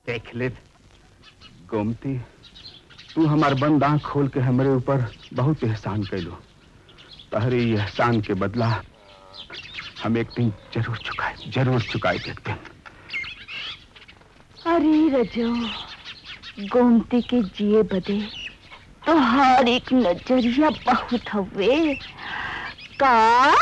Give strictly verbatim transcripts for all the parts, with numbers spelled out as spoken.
देख ले गोमती, तू हमार बंद आंख खोल के हमारे ऊपर बहुत एहसान कैलो। तहरे एहसान के बदला हम एक दिन जरूर चुकाए जरूर चुकाए देते। अरे रजो, गोमती के जिए बदे तो हर एक नजरिया बहुत हवे का।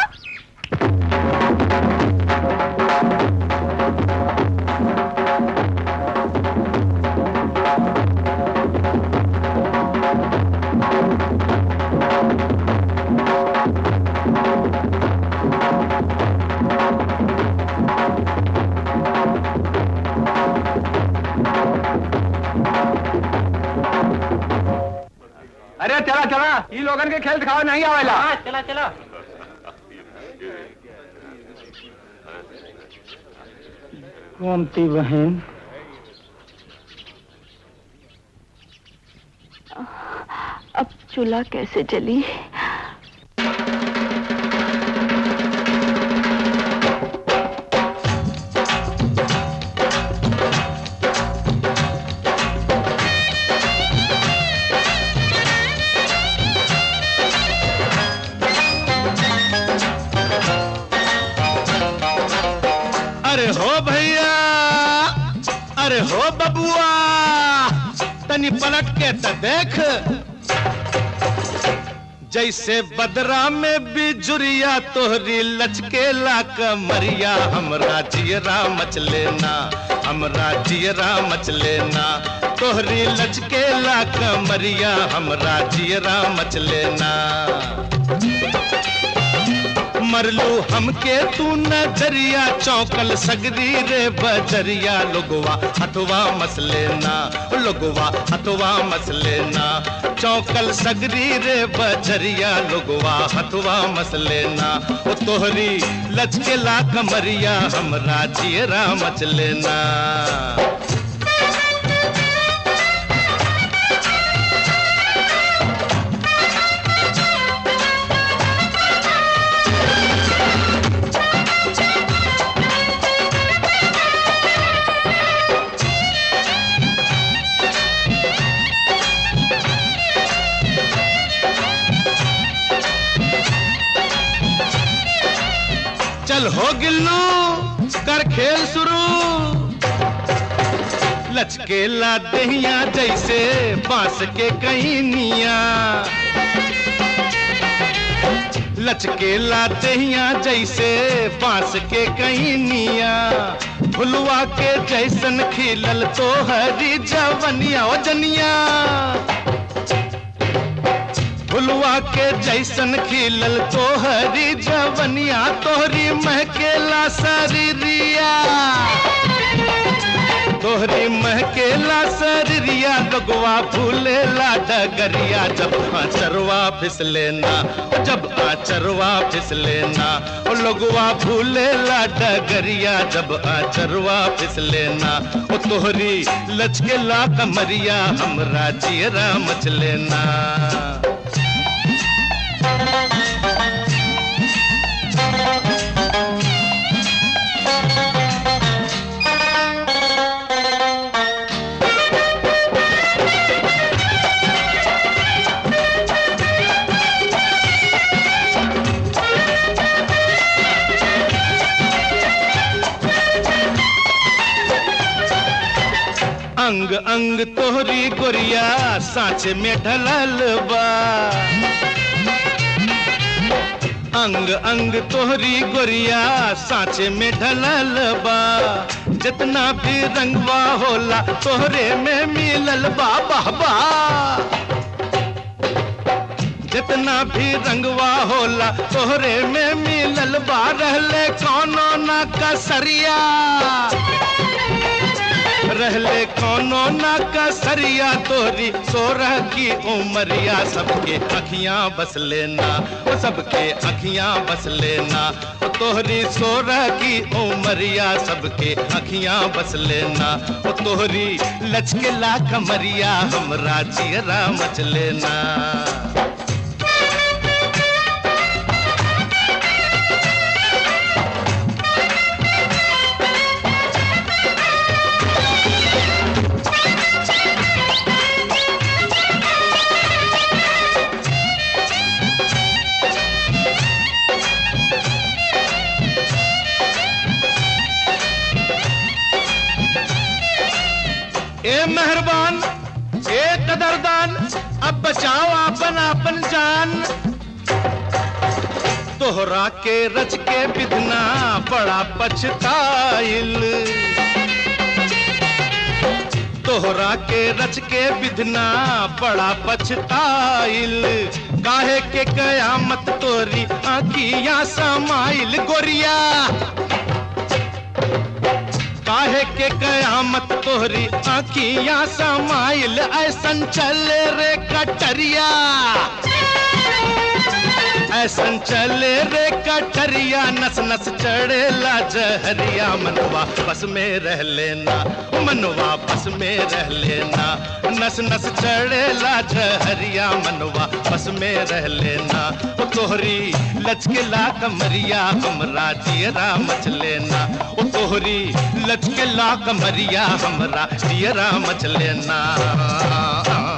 अरे चला चला, ये लोगन के खेल दिखावा नहीं आवेला। हाँ, चला चला। गोमती बहन, अब चूल्हा कैसे जली? अरे हो बबुआ, तनी पलट के त देख, जैसे बदरा में बिजुरिया तोहरी लचकेला कमरिया। हमरा जियरा मच लेना, हमरा जियरा मच लेना, तोहरी लचकेला कमरिया, हमरा जियरा मच लेना। मरलू हमके तू नजरिया, चौकल सगरी रे बजरिया। लोगवा हथवा मस लेना, लोगवा हथवा मस लेना, चौकल सगरी रे बजरिया। लोगवा हथवा मस लेना, ओ तोहरी लचकेला कमरिया, हमरा जियरा मच लेना। चल हो गिल्लू कर खेल शुरू, लचकेला दहिया जैसे बांस के कहीनिया। लचकेला दहिया जैसे बांस के कहीनिया, फुलवा के जैसन खिलल तो हरी जवनिया। ओ जनिया फुलवा के जैसन खिलल तो हरी जवनिया, तोहरी महकेला शरीरिया, तोहरी महकेला शरीरिया। लोगवा फूलेला डगरिया, जब आचरवा फिसलेना, जब आचरवा फिसलेना। ओ लोगवा फूलेला डगरिया, जब आचरवा फिसलेना। ओ तोहरी लचकेला कमरिया, हमरा जियरा मच लेना। अंग अंग तोहरी गोरिया सांचे में ढलल बा, अंग अंग तोहरी गोरिया सांचे में ढलल बा। जितना भी रंगवा होला तोहरे में मिलल बा। बाबा जितना भी रंगवा होला तोहरे में मिलल बा। रहले कौनो ना कसरिया, रहले कौनो ना कसरिया, तोहरी सोरह की उमरिया। सबके अखियां बस लेना, ओ सबके अखियां बस लेना, ओ तोहरी सोरह की उमरिया। सबके अखियां बस लेना, ओ तोहरी लचकेला कमरिया, हमरा जियरा मच लेना। ए मेहरबान ए कदरदान, अब बचाओ आपन आपन जान। तोहरा के रच के बिधना बड़ा पछताइल, तोहरा के रच के बिधना बड़ा पछताइल। काहे के कयामत तोरी आँखियाँ समाइल गोरिया, काहे के कयामत तोहरी आँखियाँ समाइल। ऐसन चले रे कटरिया, ऐसन चले रे कटरिया, नस नस चढ़ेला जहरिया। मनवा बस में रह लेना, मनवा बस में रह लेना, नस नस चढ़ेला जहरिया। मनवा बस में रह लेना, ओ तोहरी लचकेला कमरिया हमरा जियरा मच लेना, ओ तोहरी लचकेला कमरिया हमरा जियरा मच लेना।